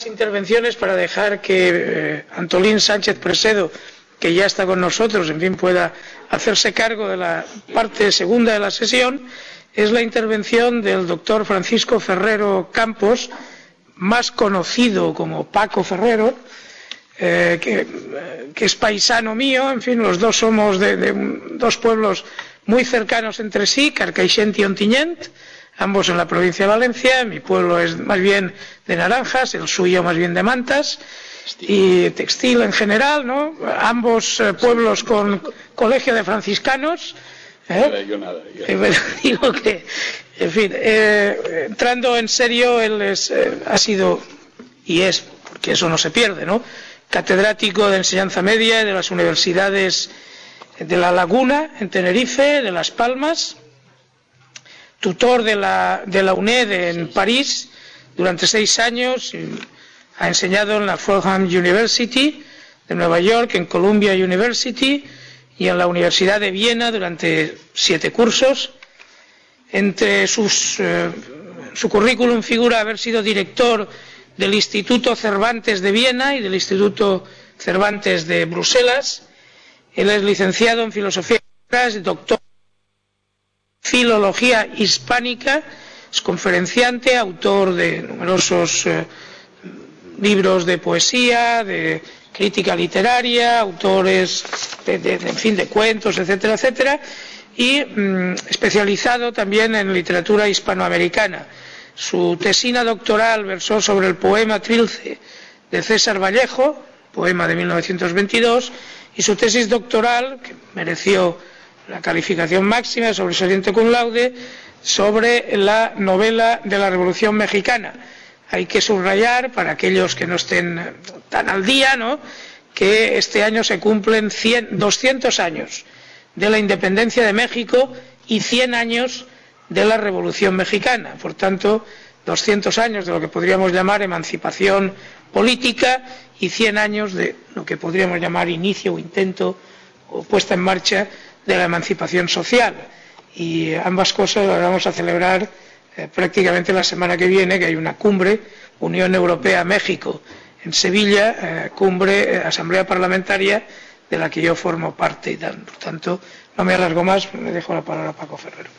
intervenciones para dejar que Antolín Sánchez Presedo, que ya está con nosotros, en fin, pueda hacerse cargo de la parte segunda de la sesión, es la intervención del doctor Francisco Ferrero Campos, más conocido como Paco Ferrero, que es paisano mío. En fin, los dos somos de dos pueblos muy cercanos entre sí, Carcaixent y Ontinyent, ambos en la provincia de Valencia. Mi pueblo es más bien de naranjas, el suyo más bien de mantas y textil en general, ¿no? Ambos pueblos con colegio de franciscanos. Yo nada. Digo que, en fin, entrando en serio, él ha sido y es, porque eso no se pierde, ¿no?, catedrático de enseñanza media de las universidades de La Laguna en Tenerife, de Las Palmas, tutor de la UNED en París durante 6 años, ha enseñado en la Fordham University de Nueva York, en Columbia University y en la Universidad de Viena durante 7 cursos. Entre su currículum figura haber sido director del Instituto Cervantes de Viena y del Instituto Cervantes de Bruselas. Él es licenciado en Filosofía y Letras, doctor en Filología Hispánica, es conferenciante, autor de numerosos libros de poesía, de crítica literaria, autores en fin, de cuentos, etcétera, etcétera, y especializado también en literatura hispanoamericana. Su tesina doctoral versó sobre el poema Trilce de César Vallejo, poema de 1922, y su tesis doctoral, que mereció la calificación máxima, sobresaliente cum laude, sobre la novela de la Revolución Mexicana. Hay que subrayar, para aquellos que no estén tan al día, ¿no?, que este año se cumplen 200 años de la independencia de México y 100 años de la Revolución Mexicana. Por tanto, 200 años de lo que podríamos llamar emancipación política y 100 años de lo que podríamos llamar inicio o intento o puesta en marcha de la emancipación social. Y ambas cosas las vamos a celebrar prácticamente la semana que viene, que hay una cumbre Unión Europea-México en Sevilla, cumbre, asamblea parlamentaria, de la que yo formo parte. Por tanto, no me alargo más, me dejo la palabra a Paco Ferrero.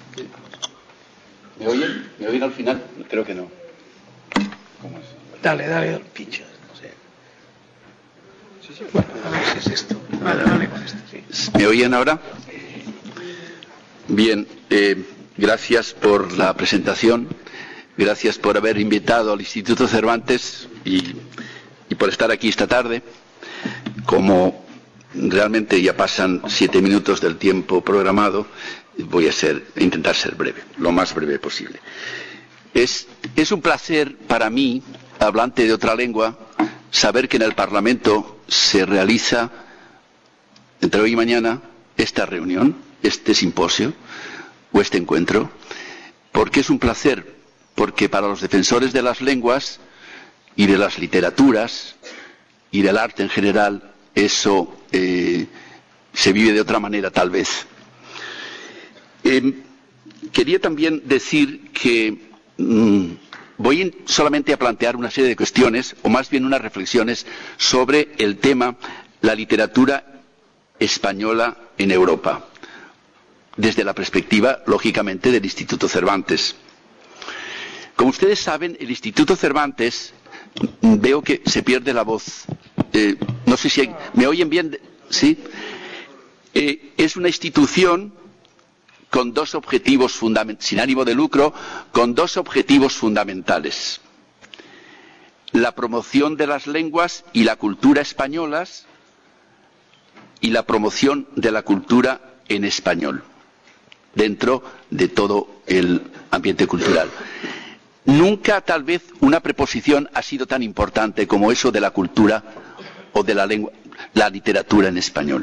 ¿Me oyen? ¿Me oyen al final? Creo que no. ¿Cómo es? Dale, pincho. No sé. Sí. Bueno, a ver si es esto. Vale, con esto, sí. ¿Me oyen ahora? Bien, gracias por la presentación, gracias por haber invitado al Instituto Cervantes y por estar aquí esta tarde. Como realmente ya pasan 7 minutos del tiempo programado, voy a intentar ser breve, lo más breve posible. Es un placer para mí, hablante de otra lengua, saber que en el Parlamento se realiza entre hoy y mañana esta reunión, este simposio o este encuentro. Porque es un placer, porque para los defensores de las lenguas y de las literaturas y del arte en general, eso se vive de otra manera tal vez. Quería también decir que voy solamente a plantear una serie de cuestiones, o más bien unas reflexiones, sobre el tema la literatura española en Europa, desde la perspectiva, lógicamente, del Instituto Cervantes. Como ustedes saben, el Instituto Cervantes, veo que se pierde la voz. No sé si me oyen bien. ¿Sí? Es una institución con 2 objetivos fundamentales, sin ánimo de lucro, con 2 objetivos fundamentales: la promoción de las lenguas y la cultura españolas y la promoción de la cultura en español dentro de todo el ambiente cultural. Nunca tal vez una preposición ha sido tan importante como eso de la cultura o de la lengua, la literatura en español.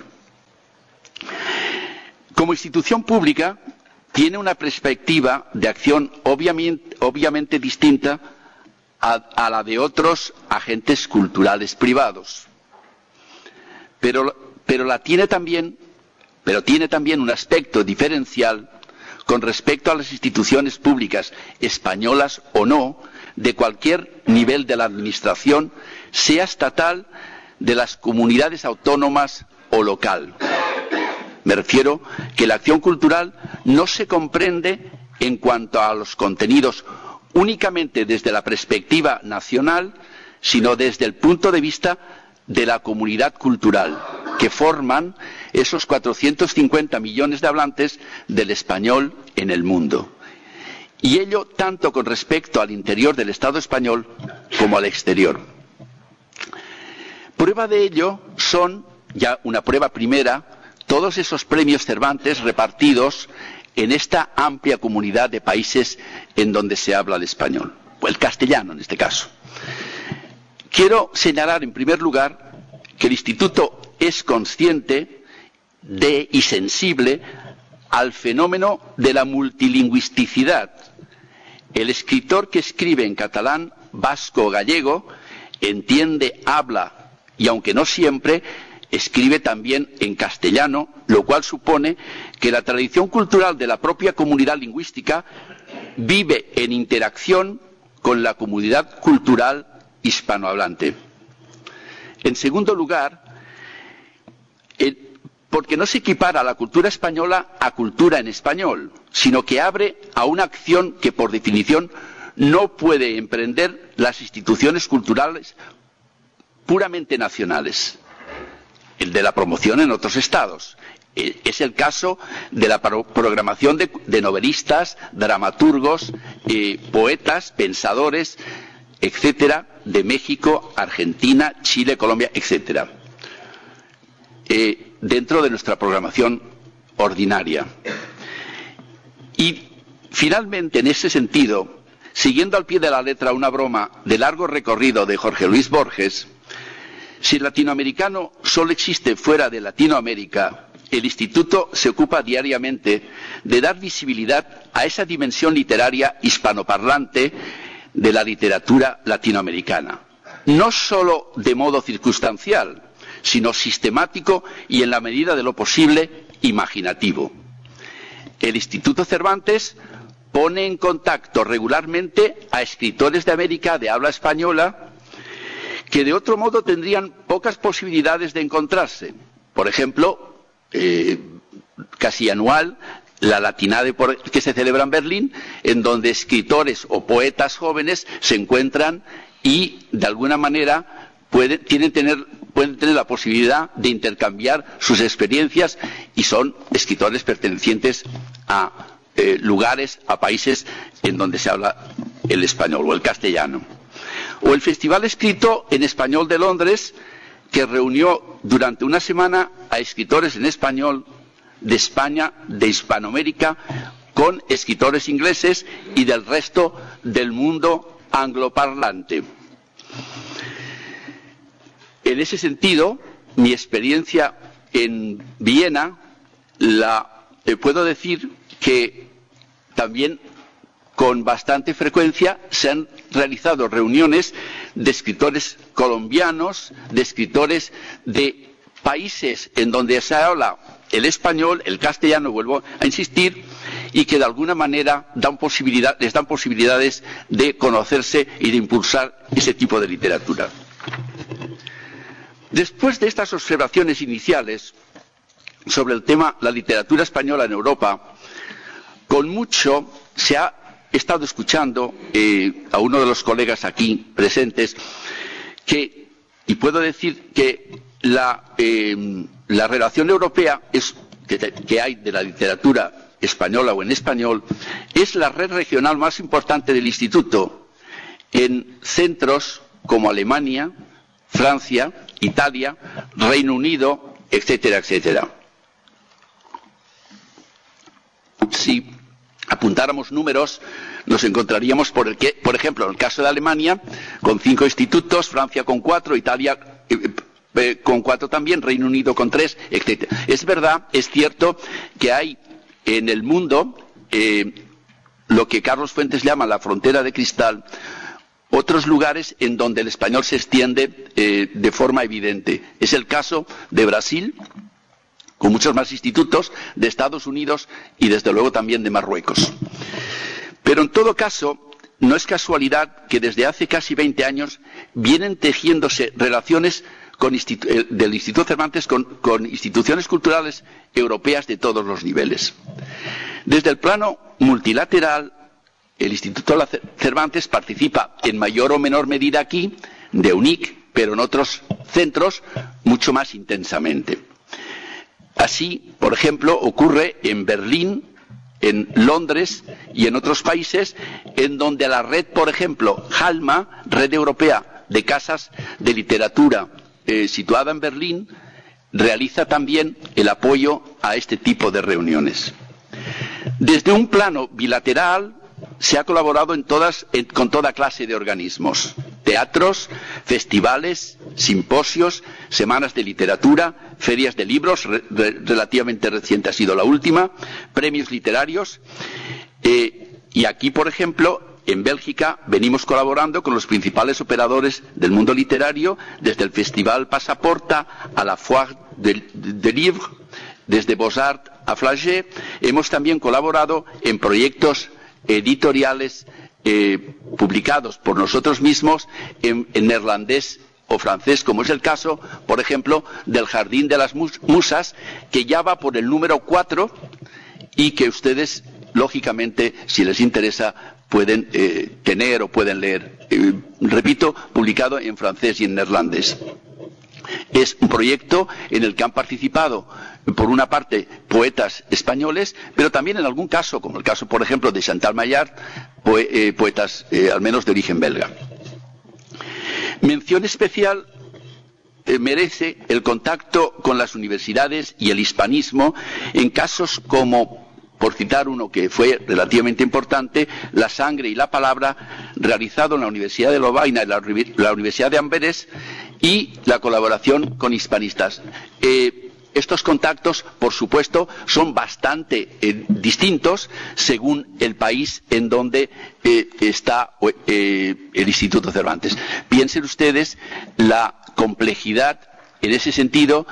Como institución pública tiene una perspectiva de acción obviamente distinta a la de otros agentes culturales privados, pero tiene también un aspecto diferencial con respecto a las instituciones públicas, españolas o no, de cualquier nivel de la administración, sea estatal, de las comunidades autónomas o local. Me refiero que la acción cultural no se comprende en cuanto a los contenidos únicamente desde la perspectiva nacional, sino desde el punto de vista de la comunidad cultural, que forman esos 450 millones de hablantes del español en el mundo. Y ello tanto con respecto al interior del Estado español como al exterior. Prueba de ello son, ya una prueba primera, todos esos premios Cervantes repartidos en esta amplia comunidad de países en donde se habla el español, o el castellano en este caso. Quiero señalar en primer lugar que el Instituto es consciente de y sensible al fenómeno de la multilingüisticidad. El escritor que escribe en catalán, vasco o gallego entiende, habla y, aunque no siempre, escribe también en castellano, lo cual supone que la tradición cultural de la propia comunidad lingüística vive en interacción con la comunidad cultural hispanohablante. En segundo lugar, porque no se equipara la cultura española a cultura en español, sino que abre a una acción que por definición no puede emprender las instituciones culturales puramente nacionales, el de la promoción en otros estados. Es el caso de la programación de novelistas, dramaturgos, poetas, pensadores, etcétera, de México, Argentina, Chile, Colombia, etcétera, dentro de nuestra programación ordinaria. Y finalmente, en ese sentido, siguiendo al pie de la letra una broma de largo recorrido de Jorge Luis Borges, si el latinoamericano solo existe fuera de Latinoamérica, el Instituto se ocupa diariamente de dar visibilidad a esa dimensión literaria hispanoparlante de la literatura latinoamericana. No solo de modo circunstancial, sino sistemático y, en la medida de lo posible, imaginativo. El Instituto Cervantes pone en contacto regularmente a escritores de América de habla española que de otro modo tendrían pocas posibilidades de encontrarse. Por ejemplo, casi anual, la Latinade que se celebra en Berlín, en donde escritores o poetas jóvenes se encuentran y, de alguna manera, pueden tener la posibilidad de intercambiar sus experiencias, y son escritores pertenecientes a lugares, a países en donde se habla el español o el castellano. O el Festival Escrito en Español de Londres, que reunió durante una semana a escritores en español de España, de Hispanoamérica, con escritores ingleses y del resto del mundo angloparlante. En ese sentido, mi experiencia en Viena, puedo decir que también con bastante frecuencia se han realizado reuniones de escritores colombianos, de escritores de países en donde se habla el español, el castellano, vuelvo a insistir, y que de alguna manera les dan posibilidades de conocerse y de impulsar ese tipo de literatura. Después de estas observaciones iniciales sobre el tema la literatura española en Europa, con mucho se ha estado escuchando a uno de los colegas aquí presentes y puedo decir que la relación europea que hay de la literatura española o en español es la red regional más importante del Instituto en centros como Alemania, Francia, Italia, Reino Unido, etcétera, etcétera. Si apuntáramos números, nos encontraríamos, por ejemplo, en el caso de Alemania, con 5 institutos, Francia con 4, Italia con 4 también, Reino Unido con 3, etc. Es verdad, es cierto que hay en el mundo lo que Carlos Fuentes llama la frontera de cristal, otros lugares en donde el español se extiende de forma evidente. Es el caso de Brasil, con muchos más institutos, de Estados Unidos y desde luego también de Marruecos. Pero en todo caso, no es casualidad que desde hace casi 20 años vienen tejiéndose relaciones del Instituto Cervantes con instituciones culturales europeas de todos los niveles. Desde el plano multilateral, el Instituto Cervantes participa en mayor o menor medida aquí, de UNIC, pero en otros centros mucho más intensamente. Así, por ejemplo, ocurre en Berlín, en Londres y en otros países, en donde la red, por ejemplo, HALMA, Red Europea de Casas de Literatura, situada en Berlín, realiza también el apoyo a este tipo de reuniones. Desde un plano bilateral se ha colaborado con toda clase de organismos: teatros, festivales, simposios, semanas de literatura, ferias de libros, relativamente reciente ha sido la última, premios literarios, y aquí, por ejemplo, en Bélgica venimos colaborando con los principales operadores del mundo literario, desde el Festival Passaporta a la Foire de Livre, desde Beaux-Arts a Flagey. Hemos también colaborado en proyectos editoriales publicados por nosotros mismos en neerlandés o francés, como es el caso, por ejemplo, del Jardín de las Musas, que ya va por el número 4 y que ustedes, lógicamente, si les interesa, pueden tener o pueden leer. Repito, publicado en francés y en neerlandés. Es un proyecto en el que han participado, por una parte, poetas españoles, pero también en algún caso, como el caso, por ejemplo, de Chantal Maillard, poetas al menos de origen belga. Mención especial merece el contacto con las universidades y el hispanismo en casos como, por citar uno que fue relativamente importante, La sangre y la palabra, realizado en la Universidad de Lovaina y la Universidad de Amberes, y la colaboración con hispanistas. Estos contactos, por supuesto, son bastante distintos según el país en donde está el Instituto Cervantes. Piensen ustedes la complejidad, en ese sentido,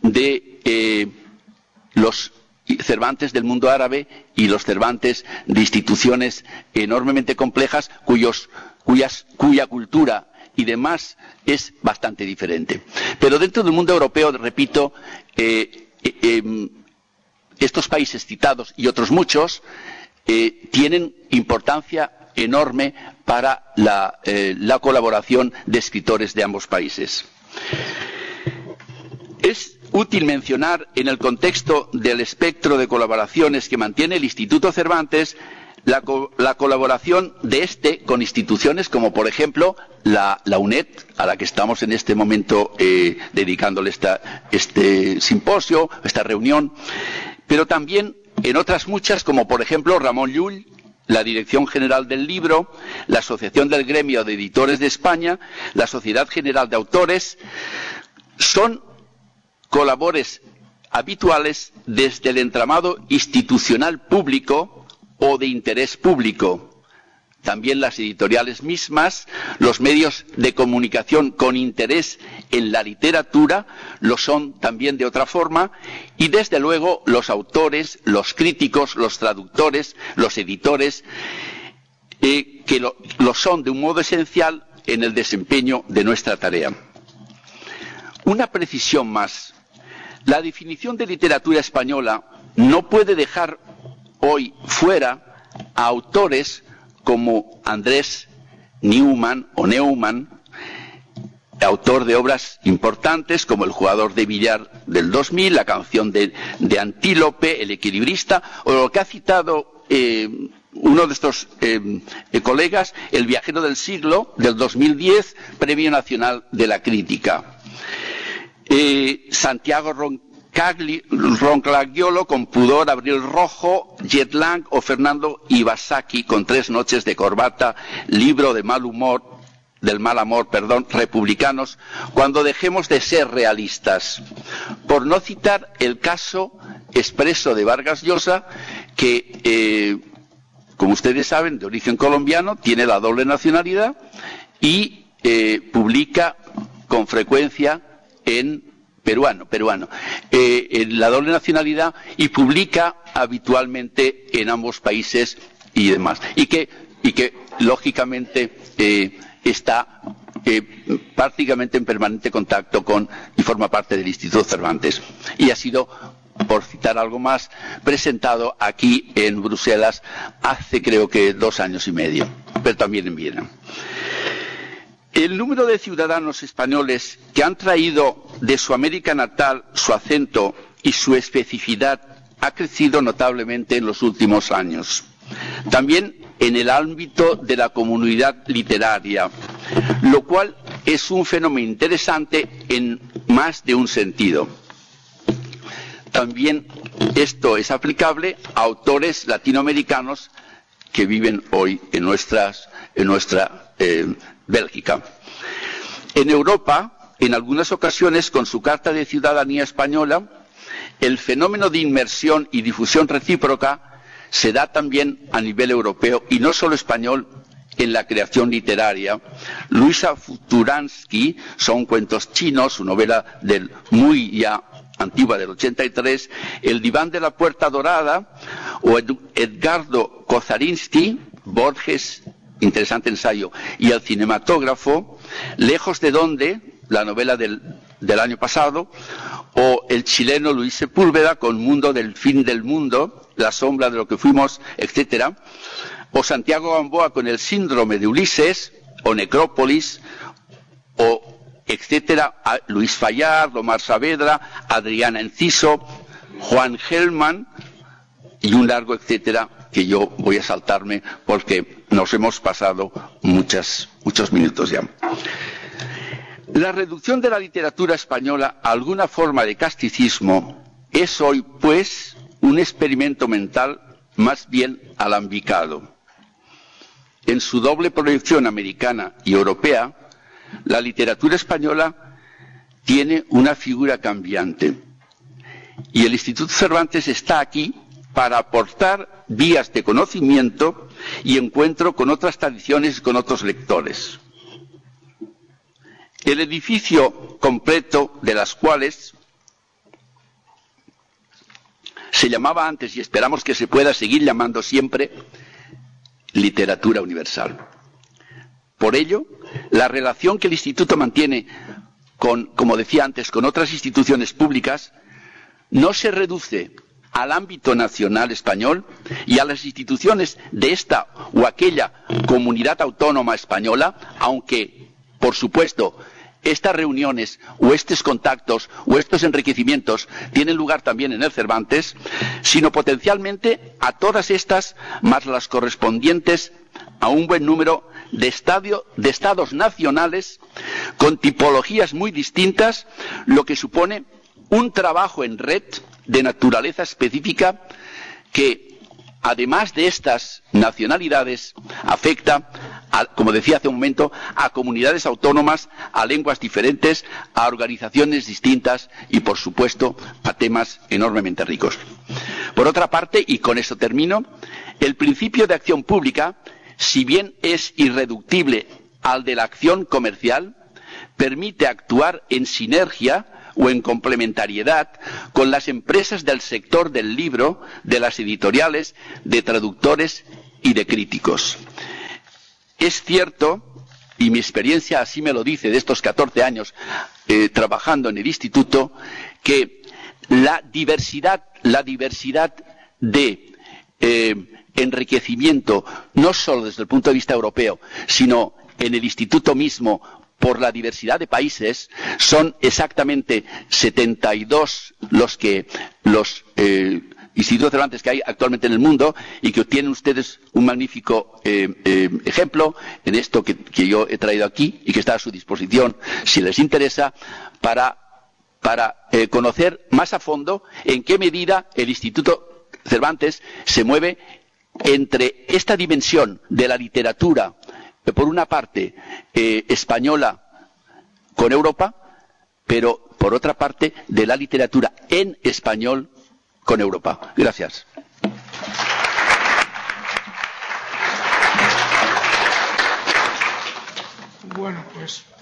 de los Cervantes del mundo árabe y los Cervantes de instituciones enormemente complejas cuya cultura y demás es bastante diferente. Pero dentro del mundo europeo, repito, estos países citados y otros muchos tienen importancia enorme para la colaboración de escritores de ambos países. Es útil mencionar, en el contexto del espectro de colaboraciones que mantiene el Instituto Cervantes, la colaboración de con instituciones como, por ejemplo, la UNED, a la que estamos en este momento dedicándole este simposio, esta reunión, pero también en otras muchas, como por ejemplo Ramón Llull, la Dirección General del Libro, la Asociación del Gremio de Editores de España, la Sociedad General de Autores. Son colaboradores habituales desde el entramado institucional público o de interés público. También las editoriales mismas, los medios de comunicación con interés en la literatura, lo son también de otra forma, y desde luego los autores, los críticos, los traductores, los editores, que lo son de un modo esencial en el desempeño de nuestra tarea. Una precisión más. La definición de literatura española no puede dejar hoy fuera a autores como Andrés Neumann, autor de obras importantes como El jugador de billar del 2000, La canción de Antílope, El equilibrista, o lo que ha citado uno de estos colegas, El viajero del siglo, del 2010, Premio Nacional de la Crítica. Santiago Roncagliolo con Pudor, Abril Rojo, Jet Lang o Fernando Iwasaki con Tres noches de corbata, libro del mal amor, republicanos, cuando dejemos de ser realistas. Por no citar el caso expreso de Vargas Llosa, que, como ustedes saben, de origen colombiano, tiene la doble nacionalidad y publica con frecuencia en peruano, en la doble nacionalidad, y publica habitualmente en ambos países y demás. Y que lógicamente está prácticamente en permanente contacto con y forma parte del Instituto Cervantes. Y ha sido, por citar algo más, presentado aquí en Bruselas hace creo que 2 años y medio, pero también en Viena. El número de ciudadanos españoles que han traído de su América natal su acento y su especificidad ha crecido notablemente en los últimos años. También en el ámbito de la comunidad literaria, lo cual es un fenómeno interesante en más de un sentido. También esto es aplicable a autores latinoamericanos que viven hoy en nuestra Bélgica. En Europa, en algunas ocasiones, con su Carta de Ciudadanía Española, el fenómeno de inmersión y difusión recíproca se da también a nivel europeo y no solo español en la creación literaria. Luisa Futuransky, son cuentos chinos, su novela muy ya antigua del 83, El diván de la puerta dorada, o Edgardo Kozarinsky, Borges, interesante ensayo, y El cinematógrafo, Lejos de dónde, la novela del año pasado, o el chileno Luis Sepúlveda con Mundo del fin del mundo, La sombra de lo que fuimos, etcétera, o Santiago Gamboa con El síndrome de Ulises, o Necrópolis, o etcétera, a Luis Fayard, Omar Saavedra, Adriana Enciso, Juan Gelman y un largo etcétera que yo voy a saltarme porque nos hemos pasado muchos minutos ya. La reducción de la literatura española a alguna forma de casticismo es hoy, pues, un experimento mental más bien alambicado. En su doble proyección americana y europea, la literatura española tiene una figura cambiante. Y el Instituto Cervantes está aquí para aportar vías de conocimiento y encuentro con otras tradiciones y con otros lectores. El edificio completo de las cuales se llamaba antes, y esperamos que se pueda seguir llamando siempre, literatura universal. Por ello, la relación que el Instituto mantiene como decía antes, con otras instituciones públicas, no se reduce al ámbito nacional español y a las instituciones de esta o aquella comunidad autónoma española, aunque, por supuesto, estas reuniones o estos contactos o estos enriquecimientos tienen lugar también en el Cervantes, sino potencialmente a todas estas, más las correspondientes a un buen número de estados nacionales con tipologías muy distintas, lo que supone un trabajo en red de naturaleza específica que, además de estas nacionalidades, afecta, como decía hace un momento, a comunidades autónomas, a lenguas diferentes, a organizaciones distintas y, por supuesto, a temas enormemente ricos. Por otra parte, y con esto termino, el principio de acción pública, si bien es irreductible al de la acción comercial, permite actuar en sinergia o en complementariedad con las empresas del sector del libro, de las editoriales, de traductores y de críticos. Es cierto, y mi experiencia así me lo dice de estos 14 años trabajando en el instituto, que la diversidad de enriquecimiento, no solo desde el punto de vista europeo, sino en el instituto mismo, por la diversidad de países, son exactamente 72 los institutos Cervantes que hay actualmente en el mundo, y que tienen ustedes un magnífico ejemplo en esto que yo he traído aquí y que está a su disposición si les interesa, para conocer más a fondo en qué medida el Instituto Cervantes se mueve entre esta dimensión de la literatura, por una parte española con Europa, pero por otra parte de la literatura en español con Europa. Gracias. Bueno, pues